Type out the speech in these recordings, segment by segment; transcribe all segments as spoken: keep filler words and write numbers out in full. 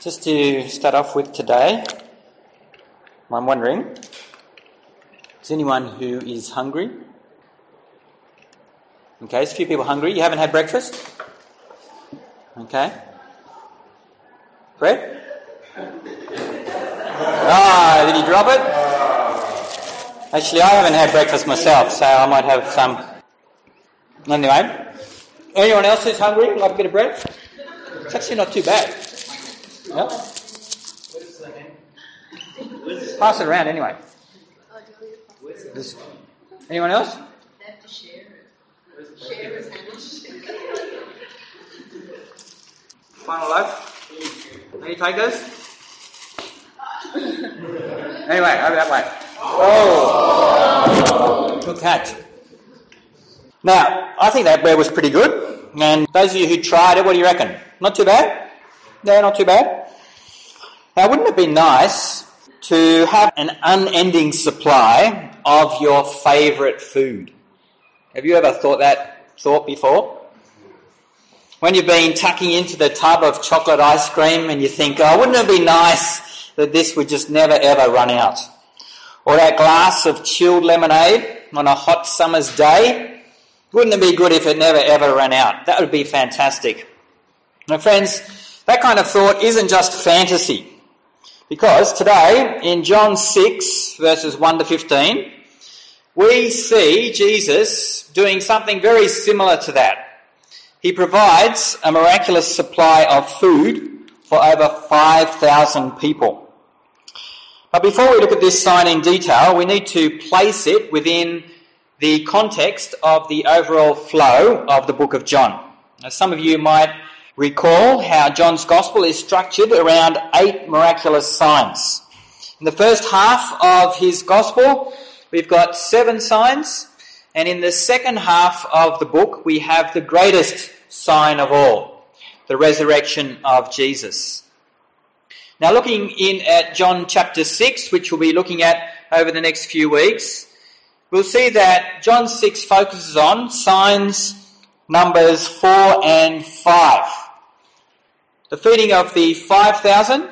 Just to start off with today, I'm wondering, is anyone who is hungry? Okay, there's a few people hungry. You haven't had breakfast? Okay. Bread? Ah, did you drop it? Actually, I haven't had breakfast myself, so I might have some. Anyway, anyone else who's hungry, like a bit of bread? It's actually not too bad. Yep. Pass it around anyway. This, anyone else? They have to share it. Share a sandwich. Final loaf. Any takers? Anyway, over that way. Oh! Good catch. Now, I think that bread was pretty good. And those of you who tried it, what do you reckon? Not too bad? Yeah, not too bad. Now, wouldn't it be nice to have an unending supply of your favourite food? Have you ever thought that thought before? When you've been tucking into the tub of chocolate ice cream and you think, oh, wouldn't it be nice that this would just never ever run out? Or that glass of chilled lemonade on a hot summer's day? Wouldn't it be good if it never ever ran out? That would be fantastic. Now, friends, that kind of thought isn't just fantasy. Because today, in John six, verses one to fifteen, we see Jesus doing something very similar to that. He provides a miraculous supply of food for over five thousand people. But before we look at this sign in detail, we need to place it within the context of the overall flow of the book of John. Now, some of you might recall how John's Gospel is structured around eight miraculous signs. In the first half of his Gospel, we've got seven signs, and in the second half of the book, we have the greatest sign of all, the resurrection of Jesus. Now, looking in at John chapter six, which we'll be looking at over the next few weeks, we'll see that John six focuses on signs numbers four and five. The feeding of the five thousand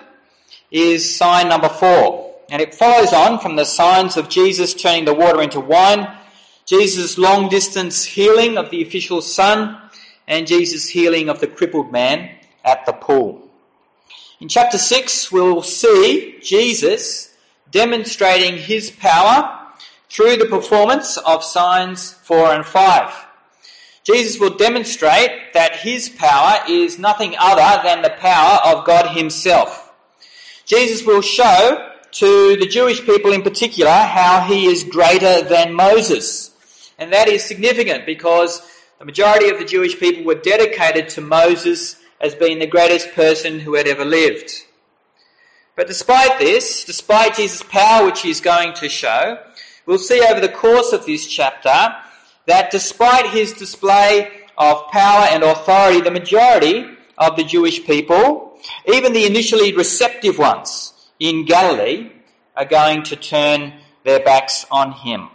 is sign number four, and it follows on from the signs of Jesus turning the water into wine, Jesus' long-distance healing of the official son, and Jesus' healing of the crippled man at the pool. In chapter six, we'll see Jesus demonstrating his power through the performance of signs four and five. Jesus will demonstrate that his power is nothing other than the power of God himself. Jesus will show to the Jewish people in particular how he is greater than Moses. And that is significant because the majority of the Jewish people were dedicated to Moses as being the greatest person who had ever lived. But despite this, despite Jesus' power which he's going to show, we'll see over the course of this chapter that despite his display of power and authority, the majority of the Jewish people, even the initially receptive ones in Galilee, are going to turn their backs on him.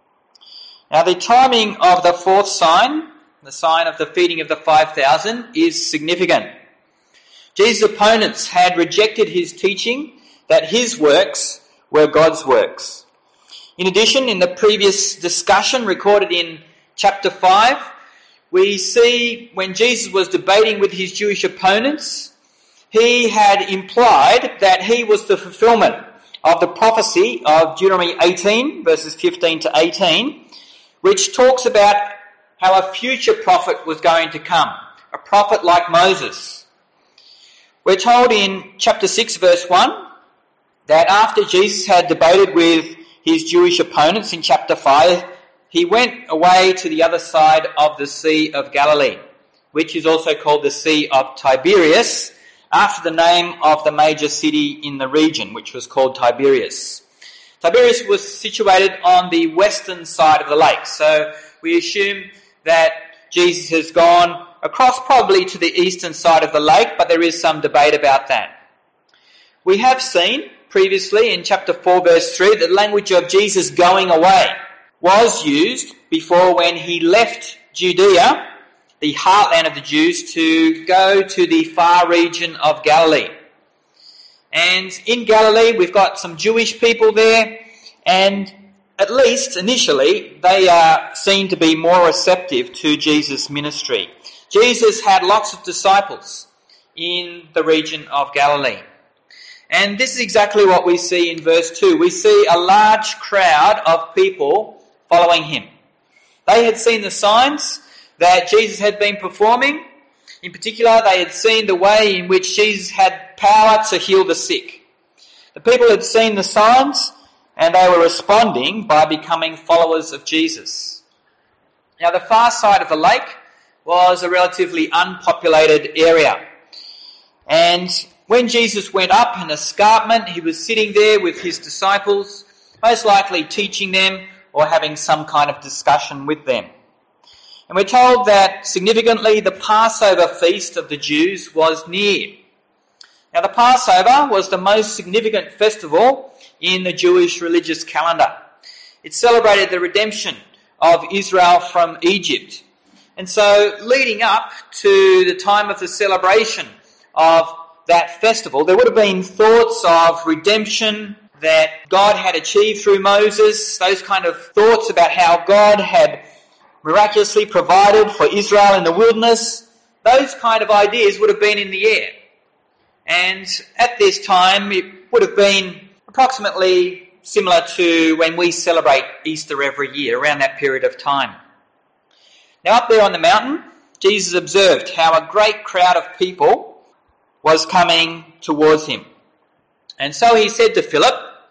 Now, the timing of the fourth sign, the sign of the feeding of the five thousand, is significant. Jesus' opponents had rejected his teaching that his works were God's works. In addition, in the previous discussion recorded in chapter five, we see when Jesus was debating with his Jewish opponents, he had implied that he was the fulfillment of the prophecy of Deuteronomy eighteen, verses fifteen to eighteen, which talks about how a future prophet was going to come, a prophet like Moses. We're told in chapter six, verse one, that after Jesus had debated with his Jewish opponents in chapter five, he went away to the other side of the Sea of Galilee, which is also called the Sea of Tiberias, after the name of the major city in the region, which was called Tiberias. Tiberias was situated on the western side of the lake, so we assume that Jesus has gone across probably to the eastern side of the lake, but there is some debate about that. We have seen previously in chapter four, verse three, the language of Jesus going away was used before when he left Judea, the heartland of the Jews, to go to the far region of Galilee. And in Galilee, we've got some Jewish people there, and at least initially, they are seen to be more receptive to Jesus' ministry. Jesus had lots of disciples in the region of Galilee. And this is exactly what we see in verse two. We see a large crowd of people following him. They had seen the signs that Jesus had been performing. In particular, they had seen the way in which Jesus had power to heal the sick. The people had seen the signs, and they were responding by becoming followers of Jesus. Now, the far side of the lake was a relatively unpopulated area. And when Jesus went up an escarpment, he was sitting there with his disciples, most likely teaching them or having some kind of discussion with them. And we're told that, significantly, the Passover feast of the Jews was near. Now, the Passover was the most significant festival in the Jewish religious calendar. It celebrated the redemption of Israel from Egypt. And so, leading up to the time of the celebration of that festival, there would have been thoughts of redemption that God had achieved through Moses, those kind of thoughts about how God had miraculously provided for Israel in the wilderness. Those kind of ideas would have been in the air. And at this time, it would have been approximately similar to when we celebrate Easter every year, around that period of time. Now, up there on the mountain, Jesus observed how a great crowd of people was coming towards him. And so he said to Philip,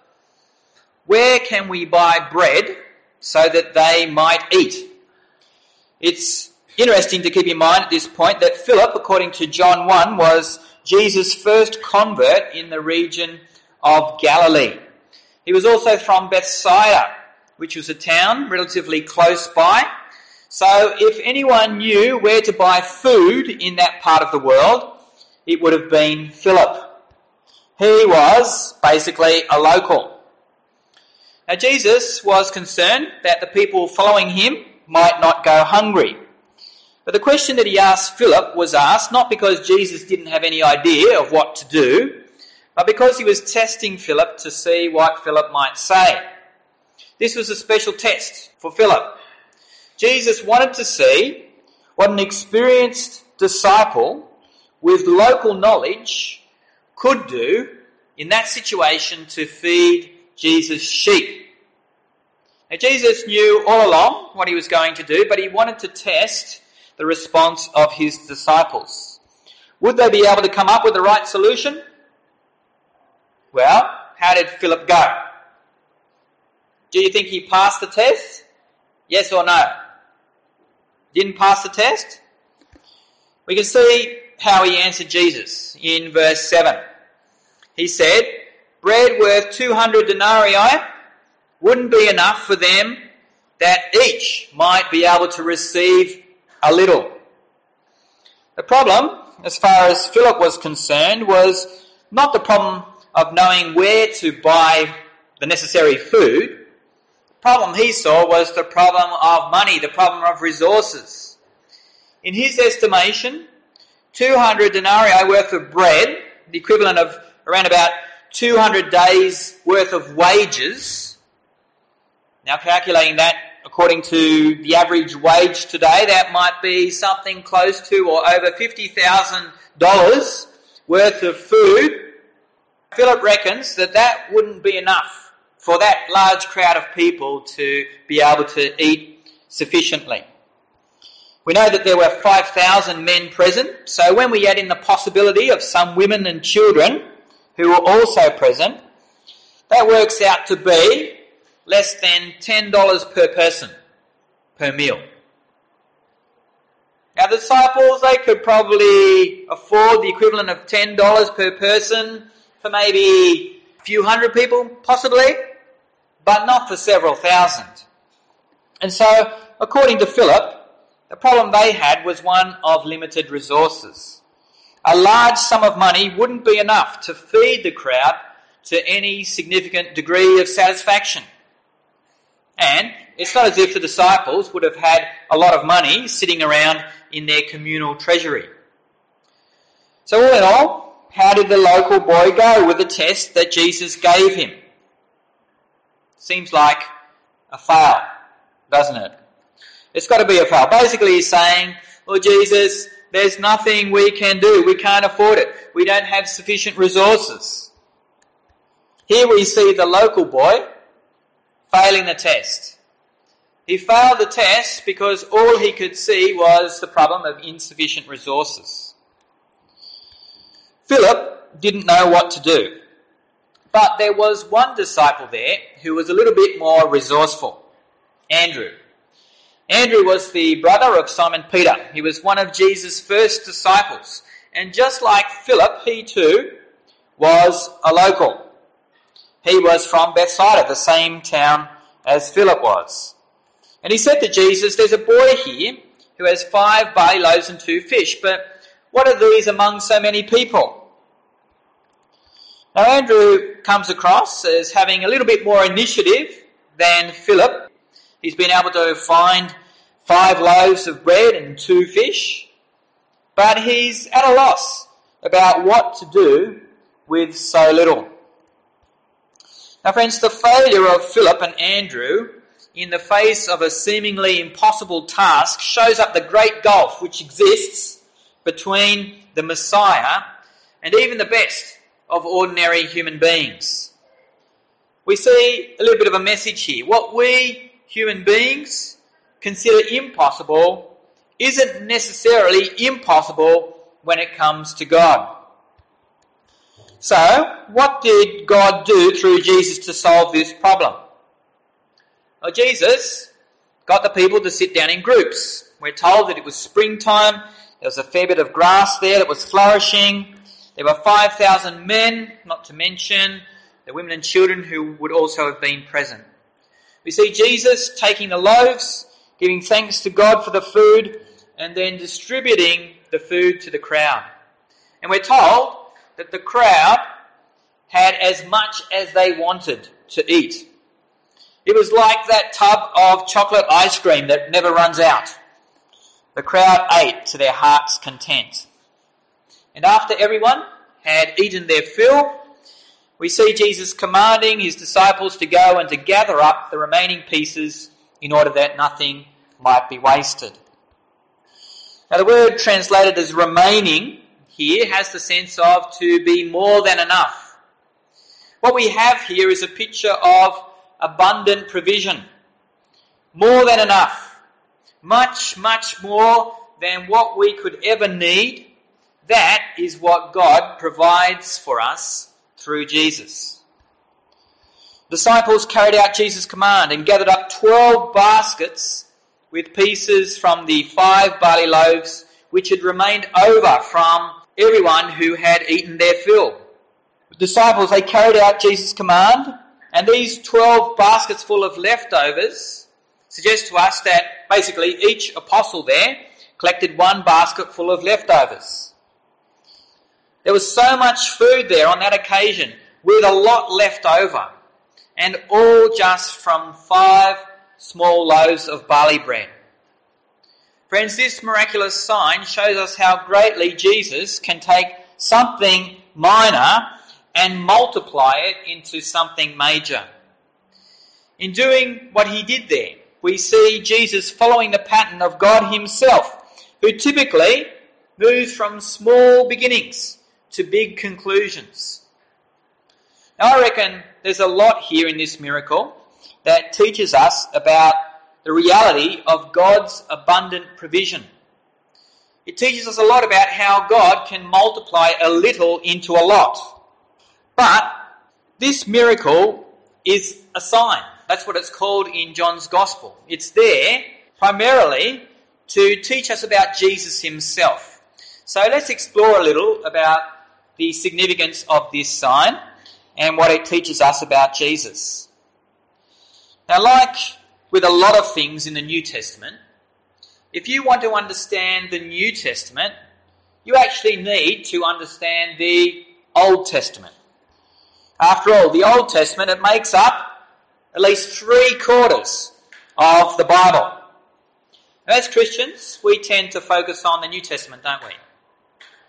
"Where can we buy bread so that they might eat?" It's interesting to keep in mind at this point that Philip, according to John one, was Jesus' first convert in the region of Galilee. He was also from Bethsaida, which was a town relatively close by. So if anyone knew where to buy food in that part of the world, it would have been Philip. He was basically a local. Now, Jesus was concerned that the people following him might not go hungry. But the question that he asked Philip was asked not because Jesus didn't have any idea of what to do, but because he was testing Philip to see what Philip might say. This was a special test for Philip. Jesus wanted to see what an experienced disciple with local knowledge could do in that situation to feed Jesus' sheep. Now, Jesus knew all along what he was going to do, but he wanted to test the response of his disciples. Would they be able to come up with the right solution? Well, how did Philip go? Do you think he passed the test? Yes or no? Didn't pass the test? We can see how he answered Jesus in verse seven. He said, "Bread worth two hundred denarii wouldn't be enough for them that each might be able to receive a little." The problem, as far as Philip was concerned, was not the problem of knowing where to buy the necessary food. The problem he saw was the problem of money, the problem of resources. In his estimation, two hundred denarii worth of bread, the equivalent of around about two hundred days worth of wages. Now, calculating that according to the average wage today, that might be something close to or over fifty thousand dollars worth of food. Philip reckons that that wouldn't be enough for that large crowd of people to be able to eat sufficiently. We know that there were five thousand men present, so when we add in the possibility of some women and children who were also present, that works out to be less than ten dollars per person per meal. Now, the disciples, they could probably afford the equivalent of ten dollars per person for maybe a few hundred people, possibly, but not for several thousand. And so, according to Philip, the problem they had was one of limited resources. A large sum of money wouldn't be enough to feed the crowd to any significant degree of satisfaction. And it's not as if the disciples would have had a lot of money sitting around in their communal treasury. So all in all, how did the local boy go with the test that Jesus gave him? Seems like a fail, doesn't it? It's got to be a fail. Basically he's saying, well, Jesus, there's nothing we can do. We can't afford it. We don't have sufficient resources. Here we see the local boy failing the test. He failed the test because all he could see was the problem of insufficient resources. Philip didn't know what to do. But there was one disciple there who was a little bit more resourceful. Andrew. Andrew was the brother of Simon Peter. He was one of Jesus' first disciples. And just like Philip, he too was a local. He was from Bethsaida, the same town as Philip was. And he said to Jesus, there's a boy here who has five barley loaves and two fish, but what are these among so many people? Now Andrew comes across as having a little bit more initiative than Philip. He's been able to find five loaves of bread and two fish, but he's at a loss about what to do with so little. Now friends, the failure of Philip and Andrew in the face of a seemingly impossible task shows up the great gulf which exists between the Messiah and even the best of ordinary human beings. We see a little bit of a message here. What we human beings consider impossible isn't necessarily impossible when it comes to God. So, what did God do through Jesus to solve this problem? Well, Jesus got the people to sit down in groups. We're told that it was springtime. There was a fair bit of grass there that was flourishing. There were five thousand men, not to mention the women and children who would also have been present. We see Jesus taking the loaves, giving thanks to God for the food, and then distributing the food to the crowd. And we're told that the crowd had as much as they wanted to eat. It was like that tub of chocolate ice cream that never runs out. The crowd ate to their heart's content. And after everyone had eaten their fill, we see Jesus commanding his disciples to go and to gather up the remaining pieces in order that nothing might be wasted. Now the word translated as remaining here has the sense of to be more than enough. What we have here is a picture of abundant provision. More than enough. Much, much more than what we could ever need. That is what God provides for us through Jesus. Disciples carried out Jesus' command and gathered up twelve baskets with pieces from the five barley loaves which had remained over from everyone who had eaten their fill. The disciples, they carried out Jesus' command, and these twelve baskets full of leftovers suggest to us that basically each apostle there collected one basket full of leftovers. There was so much food there on that occasion with a lot left over, and all just from five small loaves of barley bread. Friends, this miraculous sign shows us how greatly Jesus can take something minor and multiply it into something major. In doing what he did there, we see Jesus following the pattern of God himself, who typically moves from small beginnings to big conclusions. Now I reckon there's a lot here in this miracle that teaches us about the reality of God's abundant provision. It teaches us a lot about how God can multiply a little into a lot. But this miracle is a sign. That's what it's called in John's Gospel. It's there primarily to teach us about Jesus himself. So let's explore a little about the significance of this sign and what it teaches us about Jesus. Now, like with a lot of things in the New Testament, if you want to understand the New Testament, you actually need to understand the Old Testament. After all, the Old Testament, it makes up at least three quarters of the Bible. As Christians, we tend to focus on the New Testament, don't we?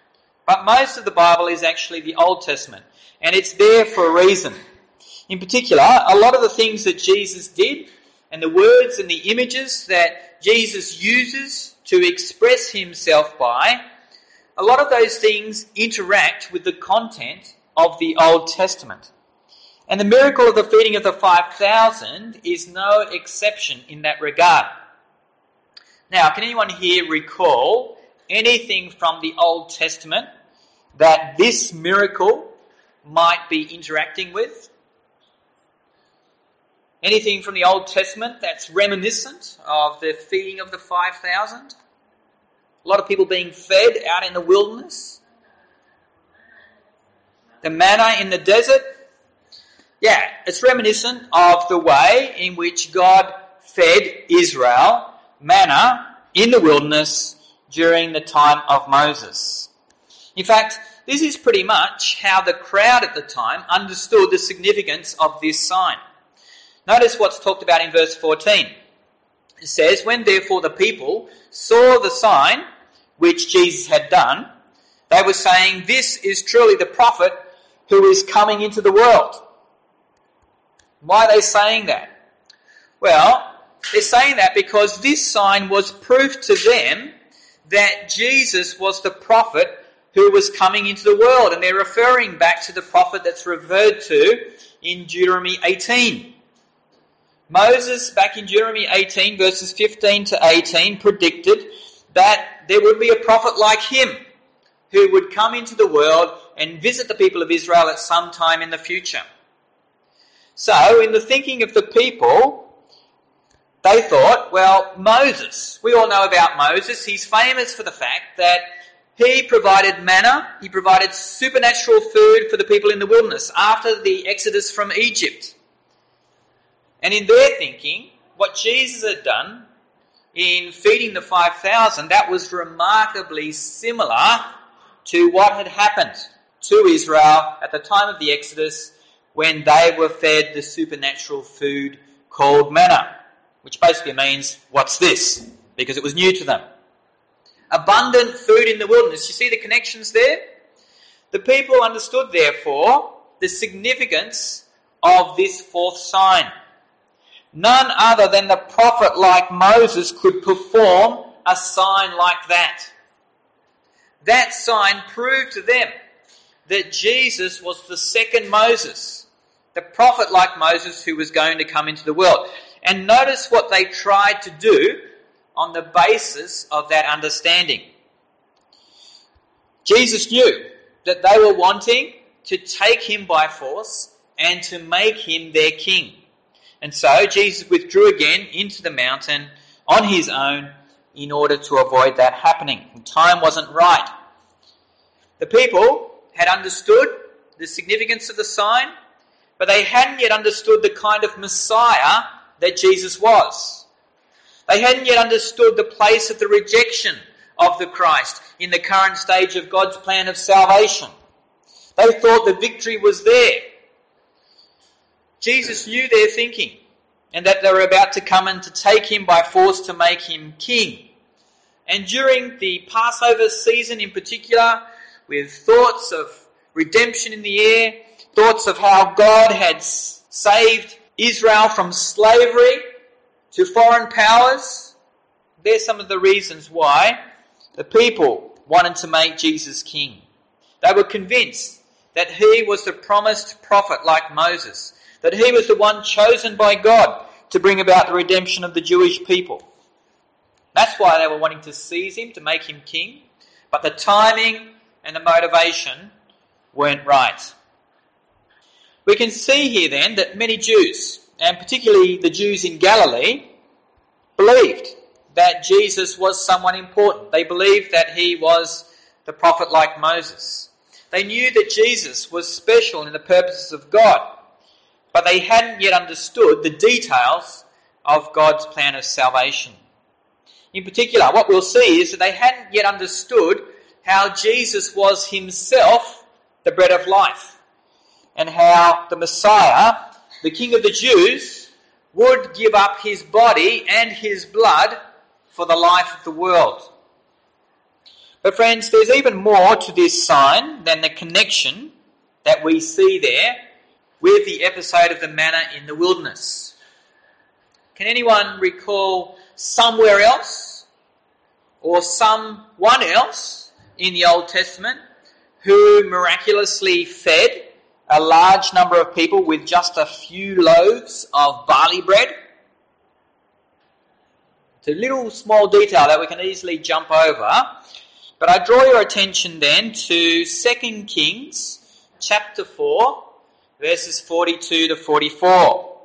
But most of the Bible is actually the Old Testament, and it's there for a reason. In particular, a lot of the things that Jesus did and the words and the images that Jesus uses to express himself by, a lot of those things interact with the content of the Old Testament. And the miracle of the feeding of the five thousand is no exception in that regard. Now, can anyone here recall anything from the Old Testament that this miracle might be interacting with? Anything from the Old Testament that's reminiscent of the feeding of the five thousand? A lot of people being fed out in the wilderness. The manna in the desert. Yeah, it's reminiscent of the way in which God fed Israel manna in the wilderness during the time of Moses. In fact, this is pretty much how the crowd at the time understood the significance of this sign. Notice what's talked about in verse fourteen. It says, "When therefore the people saw the sign which Jesus had done, they were saying, 'This is truly the prophet who is coming into the world.'" Why are they saying that? Well, they're saying that because this sign was proof to them that Jesus was the prophet who was coming into the world. And they're referring back to the prophet that's referred to in Deuteronomy eighteen. Moses, back in Deuteronomy eighteen, verses fifteen to eighteen, predicted that there would be a prophet like him who would come into the world and visit the people of Israel at some time in the future. So, in the thinking of the people, they thought, well, Moses, we all know about Moses. He's famous for the fact that he provided manna, he provided supernatural food for the people in the wilderness after the exodus from Egypt. And in their thinking, what Jesus had done in feeding the five thousand, that was remarkably similar to what had happened to Israel at the time of the Exodus when they were fed the supernatural food called manna, which basically means, what's this? Because it was new to them. Abundant food in the wilderness. You see the connections there? The people understood, therefore, the significance of this fourth sign. None other than the prophet like Moses could perform a sign like that. That sign proved to them that Jesus was the second Moses, the prophet like Moses who was going to come into the world. And notice what they tried to do on the basis of that understanding. Jesus knew that they were wanting to take him by force and to make him their king. And so Jesus withdrew again into the mountain on his own in order to avoid that happening. The time wasn't right. The people had understood the significance of the sign, but they hadn't yet understood the kind of Messiah that Jesus was. They hadn't yet understood the place of the rejection of the Christ in the current stage of God's plan of salvation. They thought the victory was there. Jesus knew their thinking and that they were about to come and to take him by force to make him king. And during the Passover season in particular, with thoughts of redemption in the air, thoughts of how God had saved Israel from slavery to foreign powers, there's some of the reasons why the people wanted to make Jesus king. They were convinced that he was the promised prophet like Moses, that he was the one chosen by God to bring about the redemption of the Jewish people. That's why they were wanting to seize him, to make him king, but the timing and the motivation weren't right. We can see here then that many Jews, and particularly the Jews in Galilee, believed that Jesus was someone important. They believed that he was the prophet like Moses. They knew that Jesus was special in the purposes of God, but they hadn't yet understood the details of God's plan of salvation. In particular, what we'll see is that they hadn't yet understood how Jesus was himself the bread of life, and how the Messiah, the King of the Jews, would give up his body and his blood for the life of the world. But friends, there's even more to this sign than the connection that we see there with the episode of the manna in the wilderness. Can anyone recall somewhere else or someone else in the Old Testament who miraculously fed a large number of people with just a few loaves of barley bread? It's a little small detail that we can easily jump over, but I draw your attention then to Second Kings chapter four, verses forty-two to forty-four.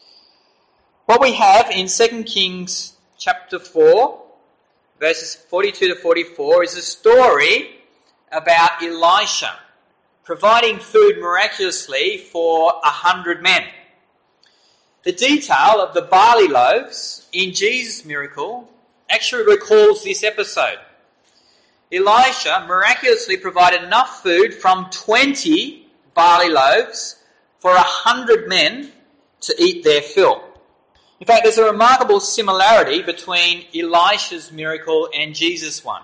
What we have in Second Kings chapter four, verses forty-two to forty-four, is a story about Elisha providing food miraculously for a hundred men. The detail of the barley loaves in Jesus' miracle actually recalls this episode. Elisha miraculously provided enough food from twenty barley loaves for a hundred men to eat their fill. In fact, there's a remarkable similarity between Elisha's miracle and Jesus' one.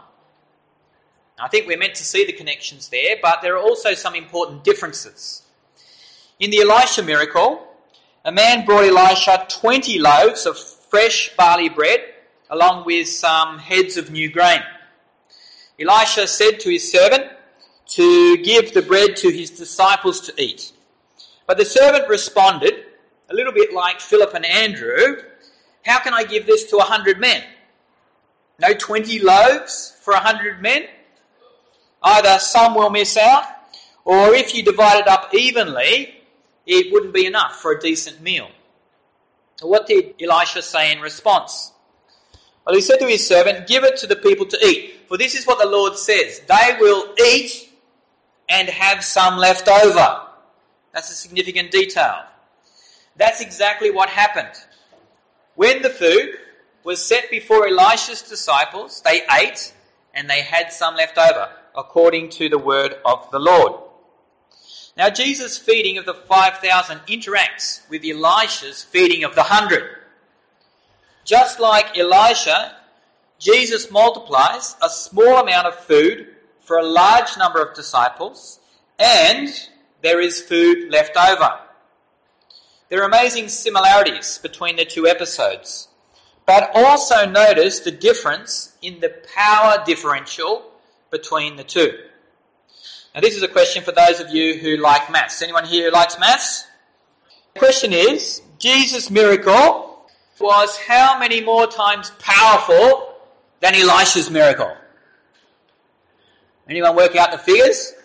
I think we're meant to see the connections there, but there are also some important differences. In the Elisha miracle, a man brought Elisha twenty loaves of fresh barley bread along with some heads of new grain. Elisha said to his servant to give the bread to his disciples to eat. But the servant responded, a little bit like Philip and Andrew, "How can I give this to a hundred men? No twenty loaves for a hundred men? Either some will miss out, or if you divide it up evenly, it wouldn't be enough for a decent meal." What did Elisha say in response? Well, he said to his servant, "Give it to the people to eat. For this is what the Lord says, they will eat and have some left over." That's a significant detail. That's exactly what happened. When the food was set before Elisha's disciples, they ate and they had some left over, according to the word of the Lord. Now, Jesus' feeding of the five thousand interacts with Elisha's feeding of the hundred. Just like Elisha, Jesus multiplies a small amount of food for a large number of disciples, and there is food left over. There are amazing similarities between the two episodes, but also notice the difference in the power differential between the two. Now, this is a question for those of you who like maths. Anyone here who likes maths? The question is, Jesus' miracle was how many more times powerful than Elisha's miracle? Anyone work out the figures?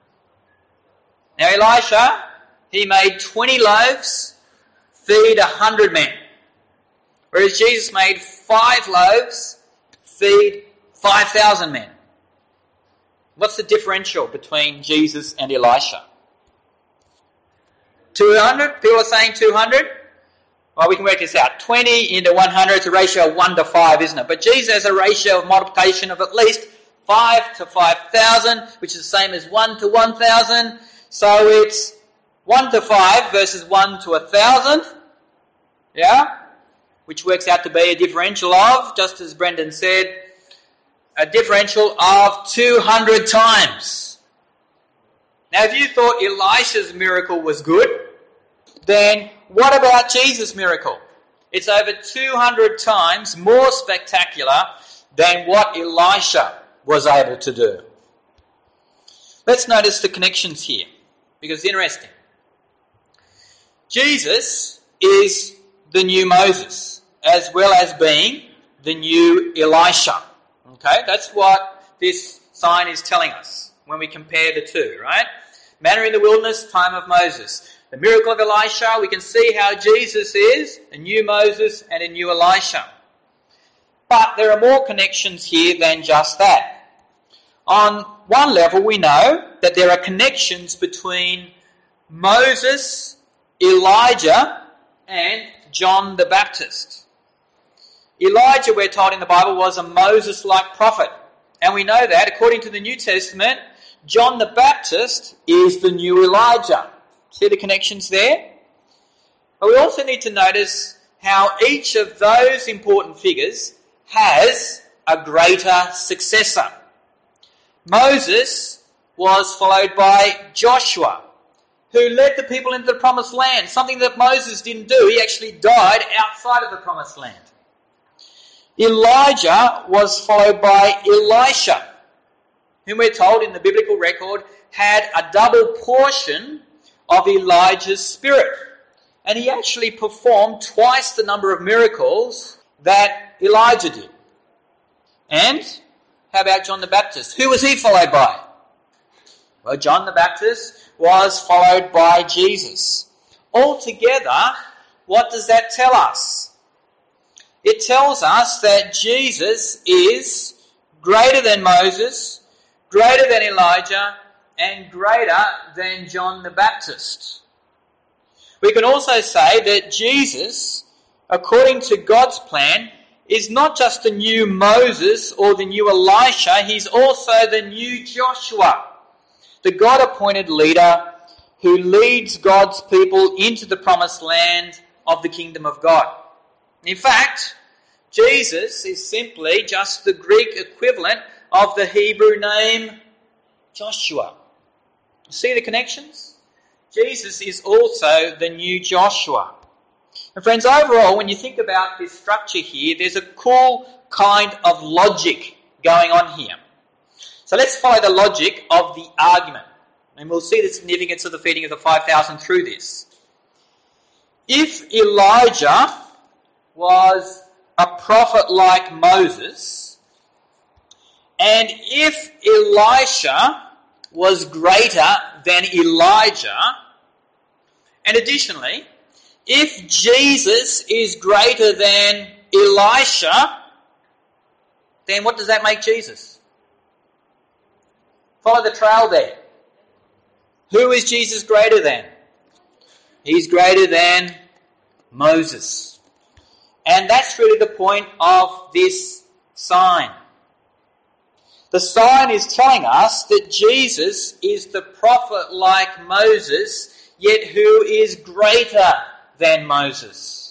Now, Elisha, he made twenty loaves, feed a hundred men. Whereas Jesus made five loaves, feed five thousand men. What's the differential between Jesus and Elisha? two hundred? People are saying two hundred? Well, we can work this out. twenty into one hundred is a ratio of one to five, isn't it? But Jesus has a ratio of multiplication of at least five to five thousand, which is the same as one to one thousand. So it's one to five versus one to one thousand. Yeah? Which works out to be a differential of, just as Brendan said, a differential of two hundred times. Now, if you thought Elisha's miracle was good, then what about Jesus' miracle? It's over two hundred times more spectacular than what Elisha was able to do. Let's notice the connections here, because it's interesting. Jesus is the new Moses, as well as being the new Elisha. Okay, that's what this sign is telling us when we compare the two, right? Manna in the wilderness, time of Moses. The miracle of Elisha, we can see how Jesus is a new Moses and a new Elisha. But there are more connections here than just that. On one level, we know that there are connections between Moses, Elijah, and John the Baptist. Elijah, we're told in the Bible, was a Moses-like prophet. And we know that, according to the New Testament, John the Baptist is the new Elijah. See the connections there? But we also need to notice how each of those important figures has a greater successor. Moses was followed by Joshua, who led the people into the promised land, something that Moses didn't do. He actually died outside of the promised land. Elijah was followed by Elisha, whom we're told in the biblical record had a double portion of Elijah's spirit. And he actually performed twice the number of miracles that Elijah did. And how about John the Baptist? Who was he followed by? Well, John the Baptist was followed by Jesus. Altogether, what does that tell us? It tells us that Jesus is greater than Moses, greater than Elijah, and greater than John the Baptist. We can also say that Jesus, according to God's plan, is not just the new Moses or the new Elisha, he's also the new Joshua, the God-appointed leader who leads God's people into the promised land of the kingdom of God. In fact, Jesus is simply just the Greek equivalent of the Hebrew name Joshua. See the connections? Jesus is also the new Joshua. And friends, overall, when you think about this structure here, there's a cool kind of logic going on here. So let's follow the logic of the argument. And we'll see the significance of the feeding of the five thousand through this. If Elijah was a prophet like Moses, and if Elisha was greater than Elijah, and additionally, if Jesus is greater than Elisha, then what does that make Jesus? Follow the trail there. Who is Jesus greater than? He's greater than Moses. And that's really the point of this sign. The sign is telling us that Jesus is the prophet like Moses, yet who is greater than Moses.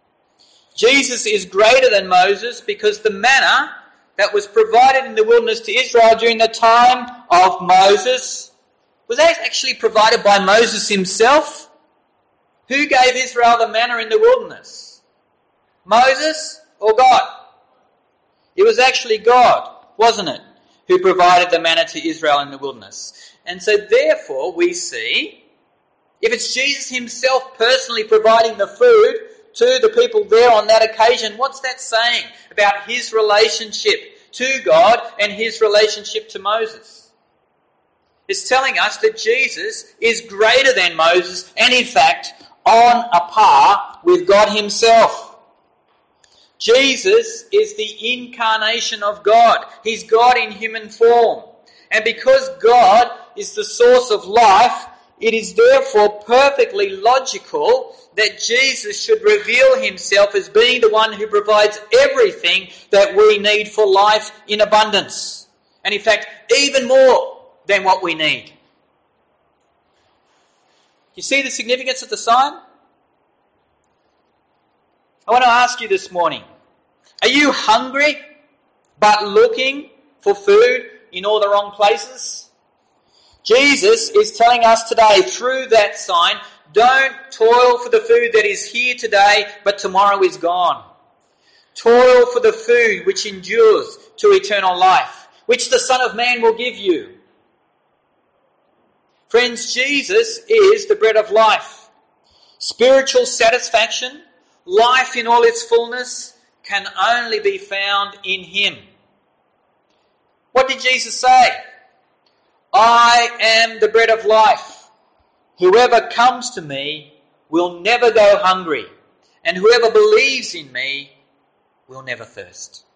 Jesus is greater than Moses because the manna that was provided in the wilderness to Israel during the time of Moses was actually provided by Moses himself. Who gave Israel the manna in the wilderness? Moses or God? It was actually God, wasn't it, who provided the manna to Israel in the wilderness. And so therefore we see, if it's Jesus himself personally providing the food to the people there on that occasion, what's that saying about his relationship to God and his relationship to Moses? It's telling us that Jesus is greater than Moses and in fact on a par with God himself. Jesus is the incarnation of God. He's God in human form. And because God is the source of life, it is therefore perfectly logical that Jesus should reveal himself as being the one who provides everything that we need for life in abundance. And in fact, even more than what we need. You see the significance of the sign? I want to ask you this morning, are you hungry but looking for food in all the wrong places? Jesus is telling us today through that sign, don't toil for the food that is here today but tomorrow is gone. Toil for the food which endures to eternal life, which the Son of Man will give you. Friends, Jesus is the bread of life. Spiritual satisfaction, life in all its fullness, can only be found in him. What did Jesus say? I am the bread of life. Whoever comes to me will never go hungry, and whoever believes in me will never thirst.